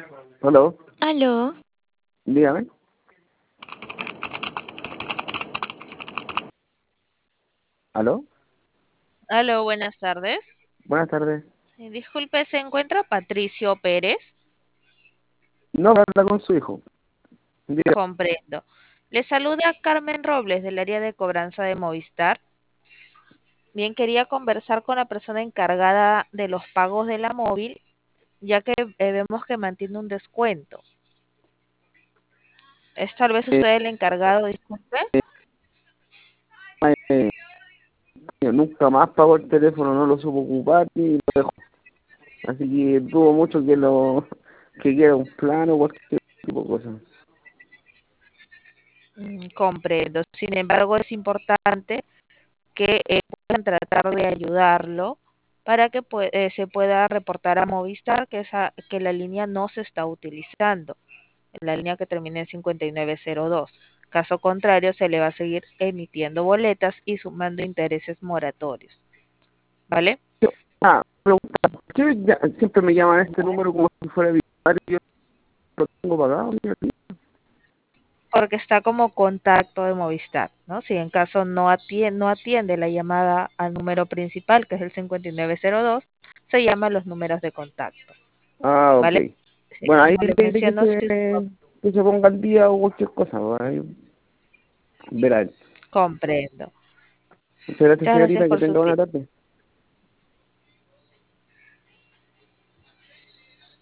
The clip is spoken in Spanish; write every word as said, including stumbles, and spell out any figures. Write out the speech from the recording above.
Aló, Aló, dígame. Aló, Aló, buenas tardes. buenas tardes. Eh, Disculpe, ¿se encuentra Patricio Pérez? No, habla con su hijo. Diga. Comprendo. Le saluda Carmen Robles del área de cobranza de Movistar. Bien, quería conversar con la persona encargada de los pagos de la móvil, ya que eh, vemos que mantiene un descuento. ¿Es tal vez Eh, usted el encargado? Disculpe. eh, yo nunca más pagó el teléfono, no lo supo ocupar y lo dejó. Así que dudo mucho que lo que quiera un plan o cualquier tipo de cosa. Mm, comprendo. Sin embargo, es importante que eh, puedan tratar de ayudarlo para que pue- eh, se pueda reportar a Movistar que, esa, que la línea no se está utilizando, la línea que termina en cincuenta y nueve cero dos. Caso contrario, se le va a seguir emitiendo boletas y sumando intereses moratorios. ¿Vale? Ah, pregunta, ¿por qué ya- siempre me llaman a este número como si fuera bipolar y yo lo tengo pagado? Porque está como contacto de Movistar, ¿no? Si en caso no atiende, no atiende la llamada al número principal, que es el cincuenta y nueve cero dos, se llaman los números de contacto. Ah, ok. ¿Vale? Sí, Bueno, ahí como le le diré que menciono, se, sí, que se ponga al día o cualquier cosa. Pues, ahí verá. comprendo. Muchas gracias, Muchas gracias señorita, que por su tenga buena tiempo. tarde.